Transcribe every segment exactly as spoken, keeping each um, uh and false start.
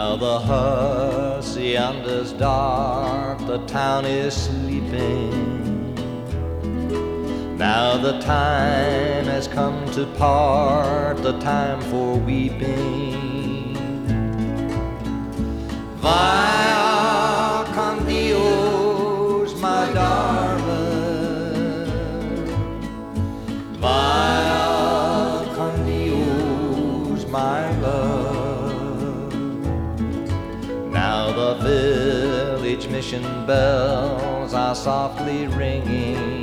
Now the hacienda's dark, the town is sleeping. Now the time has come to part, the time for weeping. Vaya con Dios, my darling. Vaya con Dios, my love. Now the village mission bells are softly ringing.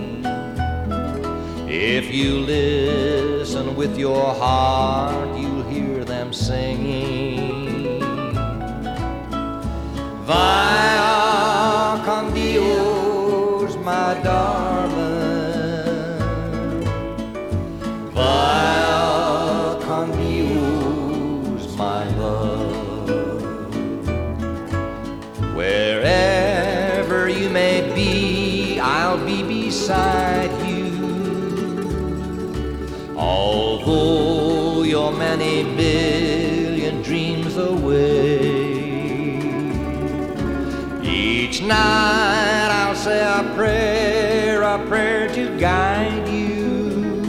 If you listen with your heart, you'll hear them singing. Vaya con Dios, my darling. Vaya con Dios, my love. Wherever you may be, I'll be beside you. Although you're many billion dreams away, each night I'll say a prayer, a prayer to guide you,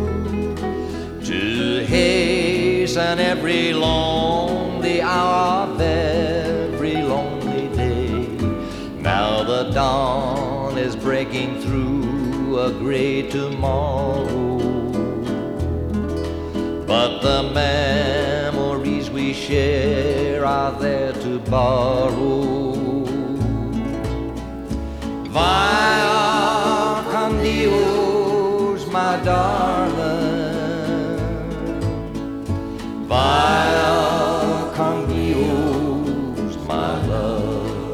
to hasten every lonely hour of every lonely day. Now the dawn is breaking through a gray tomorrow, but the memories we share are there to borrow. Vaya con Dios, my darling. Vaya con Dios, my love.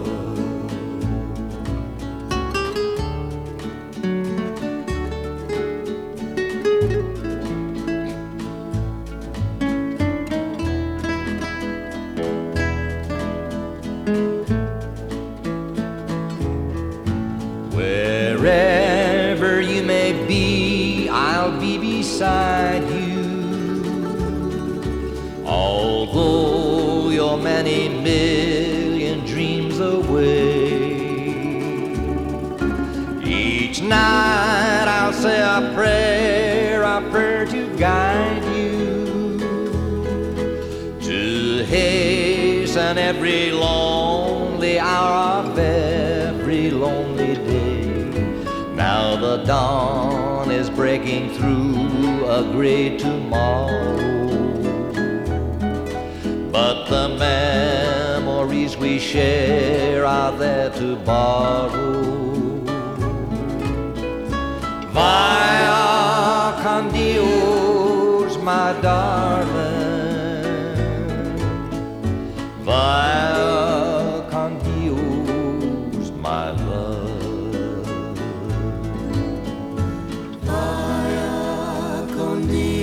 Wherever you may be, I'll be beside you. Although you're many million dreams away, each night I'll say a prayer, a prayer to guide you, to hasten every lonely hour of every lonely day. Now the dawn is breaking through a gray tomorrow, but the memories we share are there to borrow. Vaya con Dios, my darling. Vaya con Dios, my love. Con Dios.